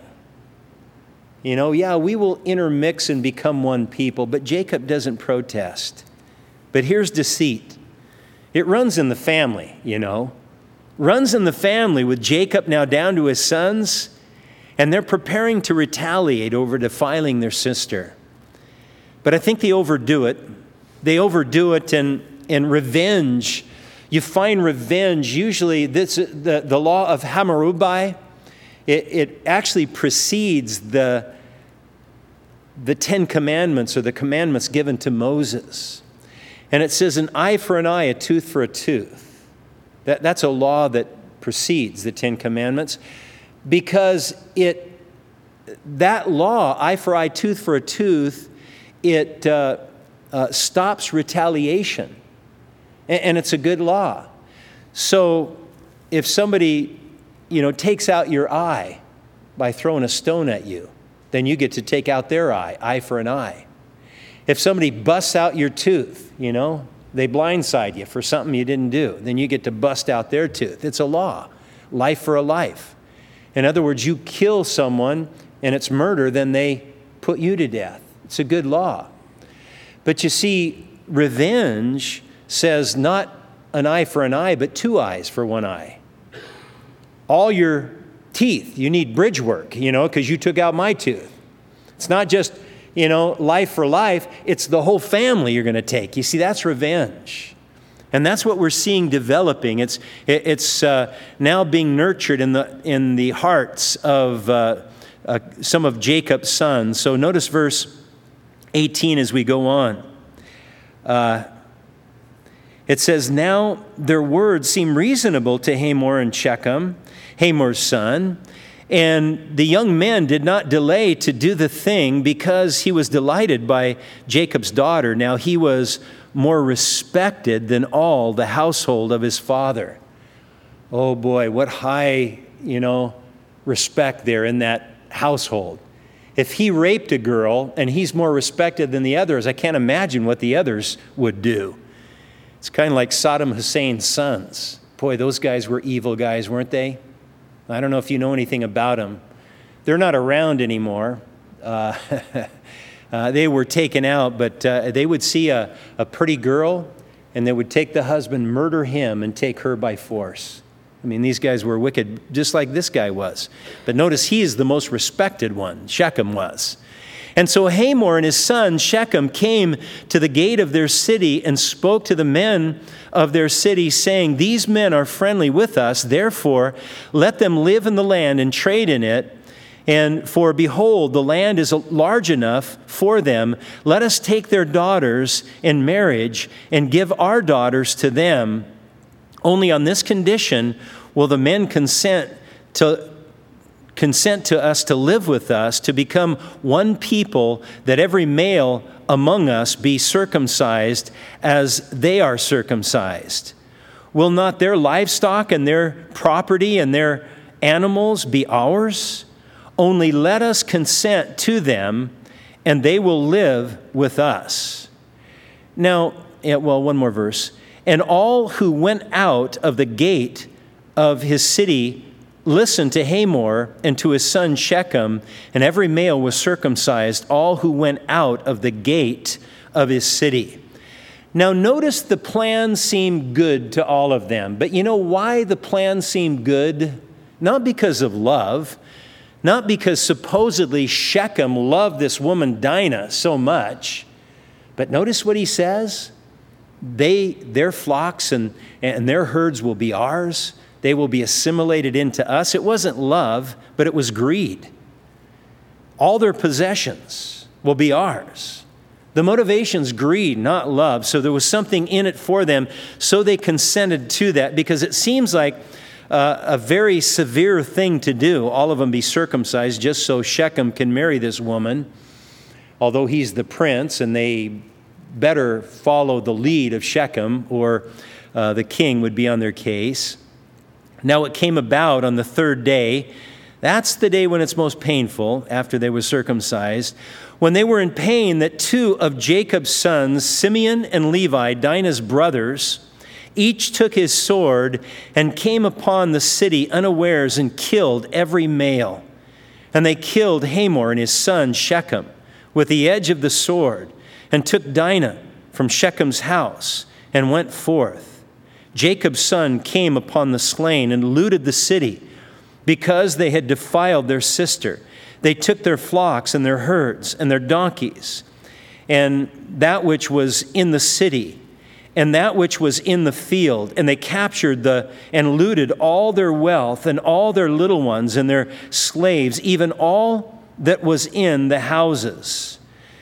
You know, yeah, we will intermix and become one people, but Jacob doesn't protest. But here's deceit. It runs in the family, you know. Runs in the family with Jacob now down to his sons, and they're preparing to retaliate over defiling their sister. But I think they overdo it. They overdo it in, in revenge. You find revenge, usually this, the, the law of Hammurabi, it, it actually precedes the, the Ten Commandments, or the commandments given to Moses. And it says an eye for an eye, a tooth for a tooth. That, that's a law that precedes the Ten Commandments, because it that law, eye for eye, tooth for a tooth, it uh, uh, stops retaliation. And, and it's a good law. So if somebody, you know, takes out your eye by throwing a stone at you, then you get to take out their eye, eye for an eye. If somebody busts out your tooth, you know, they blindside you for something you didn't do, then you get to bust out their tooth. It's a law, life for a life. In other words, you kill someone and it's murder, then they put you to death. It's a good law. But you see, revenge says not an eye for an eye, but two eyes for one eye. All your teeth, you need bridge work, you know, because you took out my tooth. It's not just, you know, life for life, it's the whole family you're going to take. You see, that's revenge. And that's what we're seeing developing. It's it's uh, now being nurtured in the in the hearts of uh, uh, some of Jacob's sons. So notice verse eighteen as we go on. Uh, it says, now their words seem reasonable to Hamor and Shechem, Hamor's son. And the young men did not delay to do the thing because he was delighted by Jacob's daughter. Now he was more respected than all the household of his father. Oh boy, what high, you know, respect there in that household. If he raped a girl and he's more respected than the others, I can't imagine what the others would do. It's kind of like Saddam Hussein's sons. Boy, those guys were evil guys, weren't they? I don't know if you know anything about them. They're not around anymore. uh, uh, they were taken out, but uh, they would see a, a pretty girl, and they would take the husband, murder him, and take her by force. I mean, these guys were wicked, just like this guy was. But notice he is the most respected one, Shechem was. And so Hamor and his son Shechem came to the gate of their city and spoke to the men of their city, saying, "These men are friendly with us, therefore let them live in the land and trade in it. And for behold, the land is large enough for them. Let us take their daughters in marriage and give our daughters to them. Only on this condition will the men consent to consent to us to live with us, to become one people, that every male among us be circumcised as they are circumcised. Will not their livestock and their property and their animals be ours? Only let us consent to them, and they will live with us." Now, yeah, well, one more verse. "And all who went out of the gate of his city listened to Hamor and to his son Shechem, and every male was circumcised, all who went out of the gate of his city." Now notice the plan seemed good to all of them. But you know why the plan seemed good? Not because of love, not because supposedly Shechem loved this woman Dinah so much. But notice what he says. They, their flocks and, and their herds will be ours. They will be assimilated into us. It wasn't love, but it was greed. All their possessions will be ours. The motivation's greed, not love. So there was something in it for them. So they consented to that, because it seems like uh, a very severe thing to do. All of them be circumcised just so Shechem can marry this woman, although he's the prince, and they better follow the lead of Shechem, or uh, the king would be on their case. Now it came about on the third day, that's the day when it's most painful, after they were circumcised, when they were in pain, that two of Jacob's sons, Simeon and Levi, Dinah's brothers, each took his sword and came upon the city unawares and killed every male. And they killed Hamor and his son Shechem with the edge of the sword, and took Dinah from Shechem's house and went forth. Jacob's son came upon the slain and looted the city, because they had defiled their sister. They took their flocks and their herds and their donkeys, and that which was in the city, and that which was in the field, and they captured the and looted all their wealth and all their little ones and their slaves, even all that was in the houses.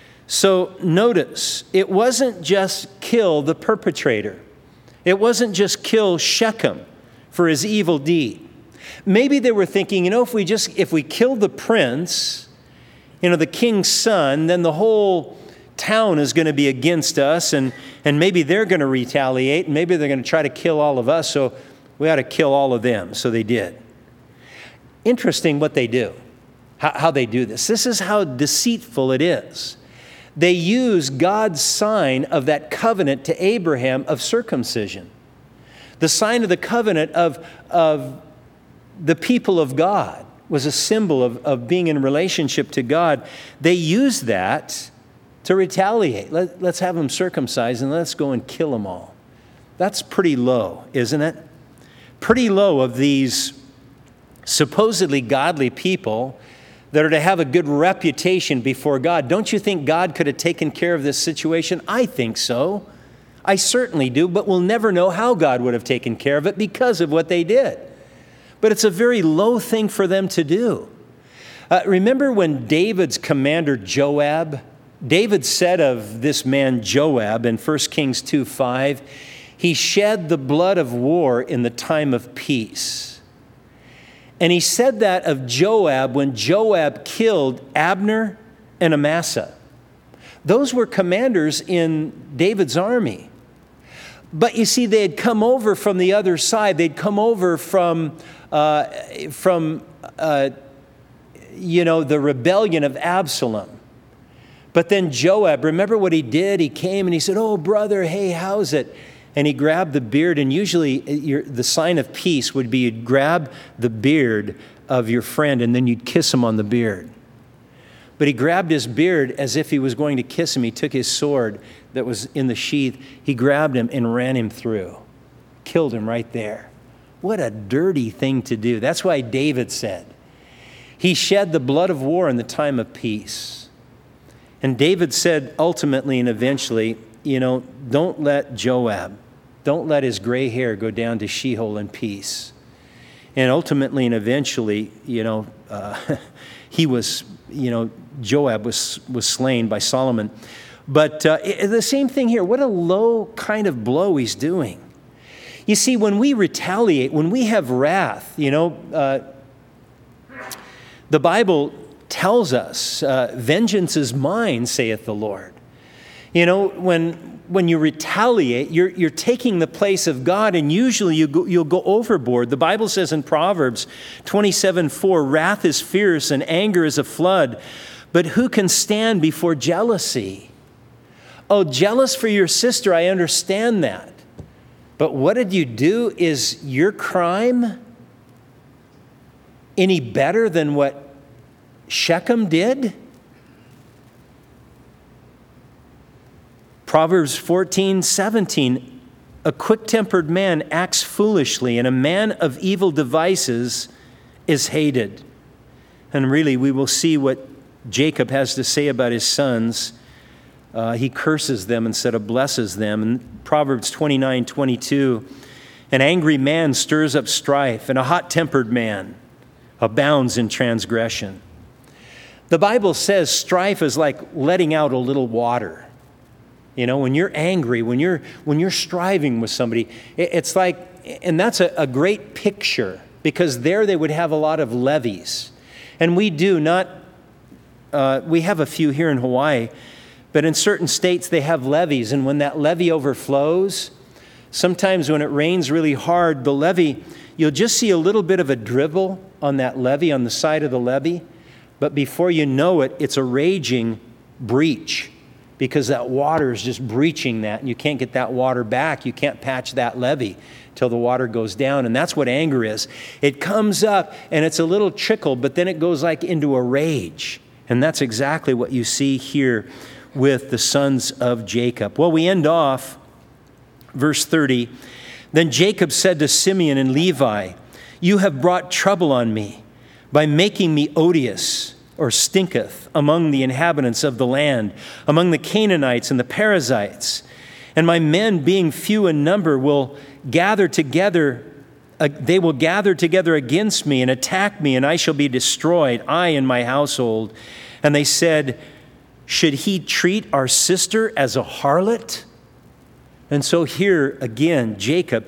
So notice, it wasn't just kill the perpetrator. It wasn't just kill Shechem for his evil deed. Maybe they were thinking, you know, if we just, if we kill the prince, you know, the king's son, then the whole town is going to be against us, and, and maybe they're going to retaliate, and maybe they're going to try to kill all of us, so we ought to kill all of them. So they did. Interesting what they do, how, how they do this. This is how deceitful it is. They use God's sign of that covenant to Abraham of circumcision. The sign of the covenant of, of the people of God was a symbol of, of being in relationship to God. They use that to retaliate. Let, let's have them circumcised and let's go and kill them all. That's pretty low, isn't it? Pretty low of these supposedly godly people that are to have a good reputation before God. Don't you think God could have taken care of this situation? I think so. I certainly do, but we'll never know how God would have taken care of it because of what they did. But it's a very low thing for them to do. Uh, remember when David's commander Joab, David said of this man Joab in First Kings two five, he shed the blood of war in the time of peace. And he said that of Joab when Joab killed Abner and Amasa. Those were commanders in David's army. But you see, they had come over from the other side. They'd come over from, uh, from uh, you know, the rebellion of Absalom. But then Joab, remember what he did? He came and he said, "Oh, brother, hey, how's it?" And he grabbed the beard, and usually the sign of peace would be you'd grab the beard of your friend and then you'd kiss him on the beard. but he grabbed his beard as if he was going to kiss him. He took his sword that was in the sheath. He grabbed him and ran him through. Killed him right there. What a dirty thing to do. That's why David said, he shed the blood of war in the time of peace. And David said ultimately and eventually, you know, don't let Joab, don't let his gray hair go down to Sheol in peace. And ultimately and eventually, you know, uh, he was, you know, Joab was, was slain by Solomon. But uh, the same thing here. What a low kind of blow he's doing. You see, when we retaliate, when we have wrath, you know, uh, the Bible tells us, uh, vengeance is mine, saith the Lord. You know, when when you retaliate, you're you're taking the place of God, and usually you go, you'll go overboard. The Bible says in Proverbs twenty-seven four, wrath is fierce and anger is a flood, but who can stand before jealousy? Oh, jealous for your sister, I understand that. But what did you do? Is your crime any better than what Shechem did? Proverbs fourteen seventeen, a quick-tempered man acts foolishly, and a man of evil devices is hated. And really, we will see what Jacob has to say about his sons. Uh, he curses them instead of blesses them. In Proverbs twenty-nine twenty-two, an angry man stirs up strife, and a hot-tempered man abounds in transgression. The Bible says strife is like letting out a little water. You know, when you're angry, when you're when you're striving with somebody, it's like, and that's a, a great picture, because there they would have a lot of levees. And we do not, uh, we have a few here in Hawaii, but in certain states they have levees, and when that levee overflows, sometimes when it rains really hard, the levee, you'll just see a little bit of a dribble on that levee, on the side of the levee, but before you know it, it's a raging breach, because that water is just breaching that, and you can't get that water back. You can't patch that levee till the water goes down, and that's what anger is. It comes up, and it's a little trickle, but then it goes like into a rage, and that's exactly what you see here with the sons of Jacob. Well, we end off, verse thirty, then Jacob said to Simeon and Levi, you have brought trouble on me by making me odious, or stinketh, among the inhabitants of the land, among the Canaanites and the Perizzites. And my men, being few in number, will gather together, uh, they will gather together against me and attack me, and I shall be destroyed, I and my household. And they said, should he treat our sister as a harlot? And so here again, Jacob,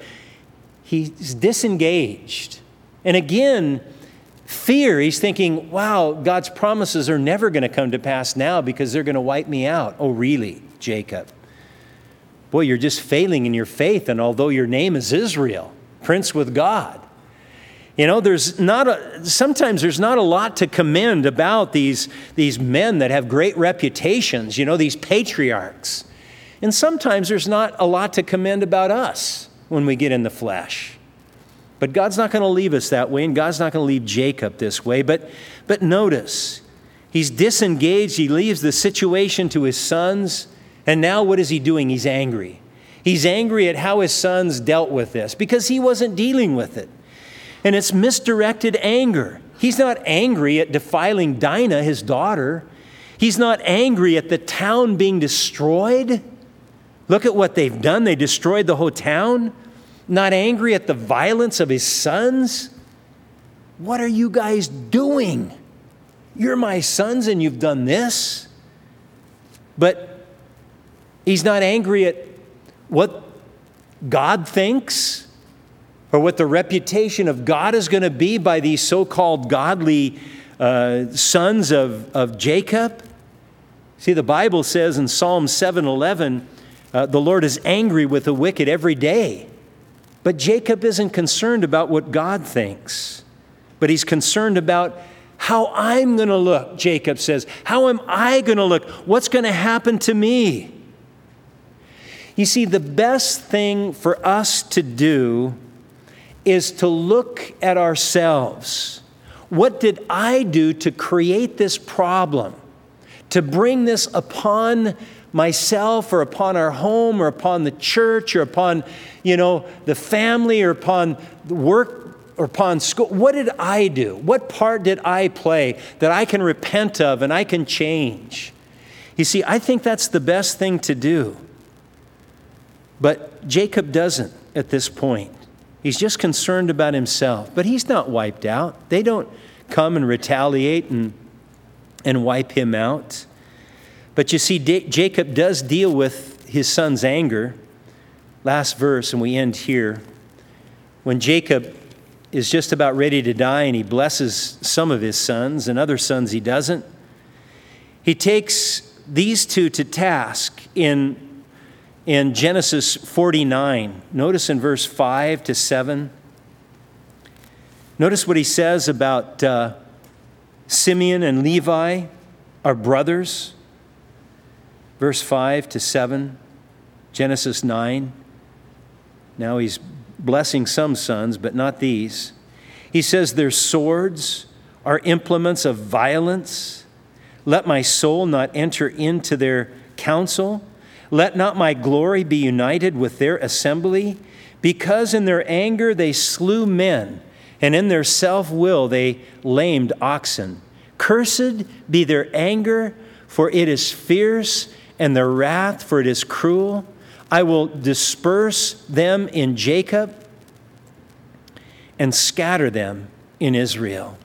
he's disengaged. And again, fear, he's thinking, wow, God's promises are never going to come to pass now because they're going to wipe me out. Oh, really, Jacob? Boy, you're just failing in your faith, and although your name is Israel, Prince with God. You know, there's not a, sometimes there's not a lot to commend about these, these men that have great reputations, you know, these patriarchs. And sometimes there's not a lot to commend about us when we get in the flesh. But God's not going to leave us that way, and God's not going to leave Jacob this way. But, but notice, he's disengaged. He leaves the situation to his sons. And now what is he doing? He's angry. He's angry at how his sons dealt with this, because he wasn't dealing with it. And it's misdirected anger. He's not angry at defiling Dinah, his daughter. He's not angry at the town being destroyed. Look at what they've done. They destroyed the whole town. Not angry at the violence of his sons? What are you guys doing? You're my sons and you've done this? But he's not angry at what God thinks or what the reputation of God is going to be by these so-called godly uh, sons of, of Jacob. See, the Bible says in Psalm seven eleven, uh, the Lord is angry with the wicked every day. But Jacob isn't concerned about what God thinks, but he's concerned about how I'm going to look, Jacob says. How am I going to look? What's going to happen to me? You see, the best thing for us to do is to look at ourselves. What did I do to create this problem? to bring this upon myself or upon our home or upon the church or upon, you know, the family or upon the work or upon school. What did I do? What part did I play that I can repent of and I can change? You see, I think that's the best thing to do. But Jacob doesn't at this point. He's just concerned about himself. But he's not wiped out. They don't come and retaliate and, and wipe him out. But you see, D- Jacob does deal with his son's anger. Last verse, and we end here. When Jacob is just about ready to die and he blesses some of his sons and other sons he doesn't, he takes these two to task in, in Genesis forty-nine. Notice in verse five to seven. Notice what he says about uh, Simeon and Levi, our brothers. Verse five to seven, Genesis nine. Now he's blessing some sons, but not these. He says, their swords are implements of violence. Let my soul not enter into their counsel. Let not my glory be united with their assembly. Because in their anger they slew men, and in their self-will they lamed oxen. Cursed be their anger, for it is fierce, and their wrath, for it is cruel. I will disperse them in Jacob and scatter them in Israel.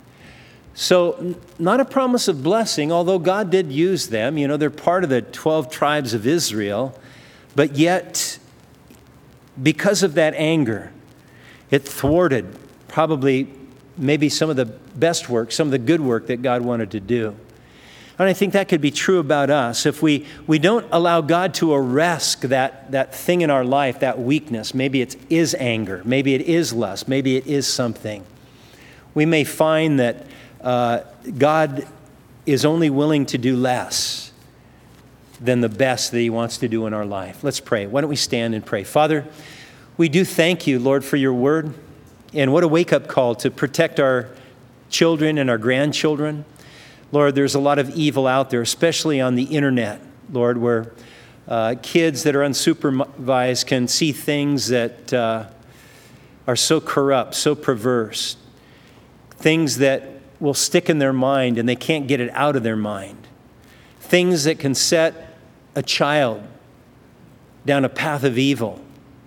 So, not a promise of blessing, although God did use them. You know, they're part of the twelve tribes of Israel. But yet, because of that anger, it thwarted probably maybe some of the best work, some of the good work that God wanted to do. And I think that could be true about us. If we, we don't allow God to arrest that, that thing in our life, that weakness, maybe it is anger, maybe it is lust, maybe it is something, we may find that uh, God is only willing to do less than the best that he wants to do in our life. Let's pray. Why don't we stand and pray? Father, we do thank you, Lord, for your word. And what a wake-up call to protect our children and our grandchildren. Lord, there's a lot of evil out there, especially on the internet, Lord, where uh, kids that are unsupervised can see things that uh, are so corrupt, so perverse, things that will stick in their mind and they can't get it out of their mind, things that can set a child down a path of evil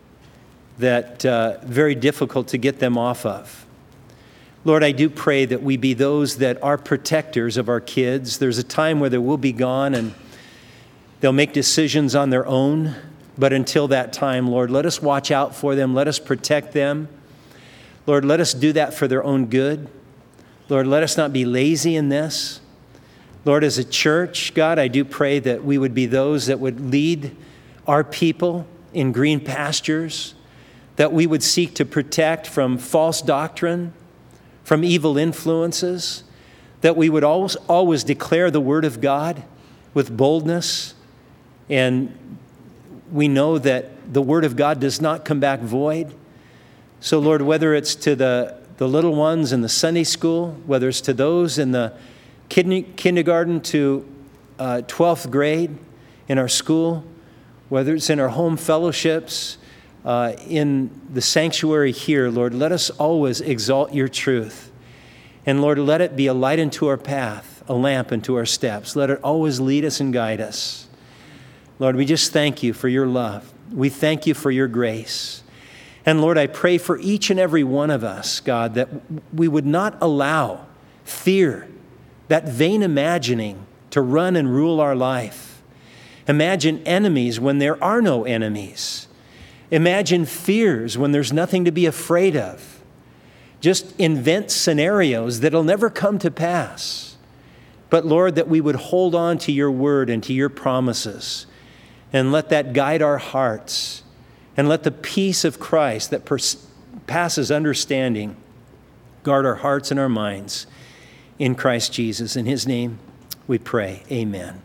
that uh, very difficult to get them off of. Lord, I do pray that we be those that are protectors of our kids. There's a time where they will be gone and they'll make decisions on their own. But until that time, Lord, let us watch out for them. Let us protect them. Lord, let us do that for their own good. Lord, let us not be lazy in this. Lord, as a church, God, I do pray that we would be those that would lead our people in green pastures, that we would seek to protect from false doctrine, from evil influences, that we would always, always declare the word of God with boldness. And we know that the word of God does not come back void. So Lord, whether it's to the, the little ones in the Sunday school, whether it's to those in the kid, kindergarten to uh, twelfth grade in our school, whether it's in our home fellowships, Uh, in the sanctuary here, Lord, let us always exalt your truth. And Lord, let it be a light into our path, a lamp into our steps. Let it always lead us and guide us. Lord, we just thank you for your love. We thank you for your grace. And Lord, I pray for each and every one of us, God, that we would not allow fear, that vain imagining, to run and rule our life. Imagine enemies when there are no enemies. Imagine fears when there's nothing to be afraid of. Just invent scenarios that'll never come to pass. But Lord, that we would hold on to your word and to your promises and let that guide our hearts, and let the peace of Christ that pers- passes understanding guard our hearts and our minds in Christ Jesus. In his name we pray, amen.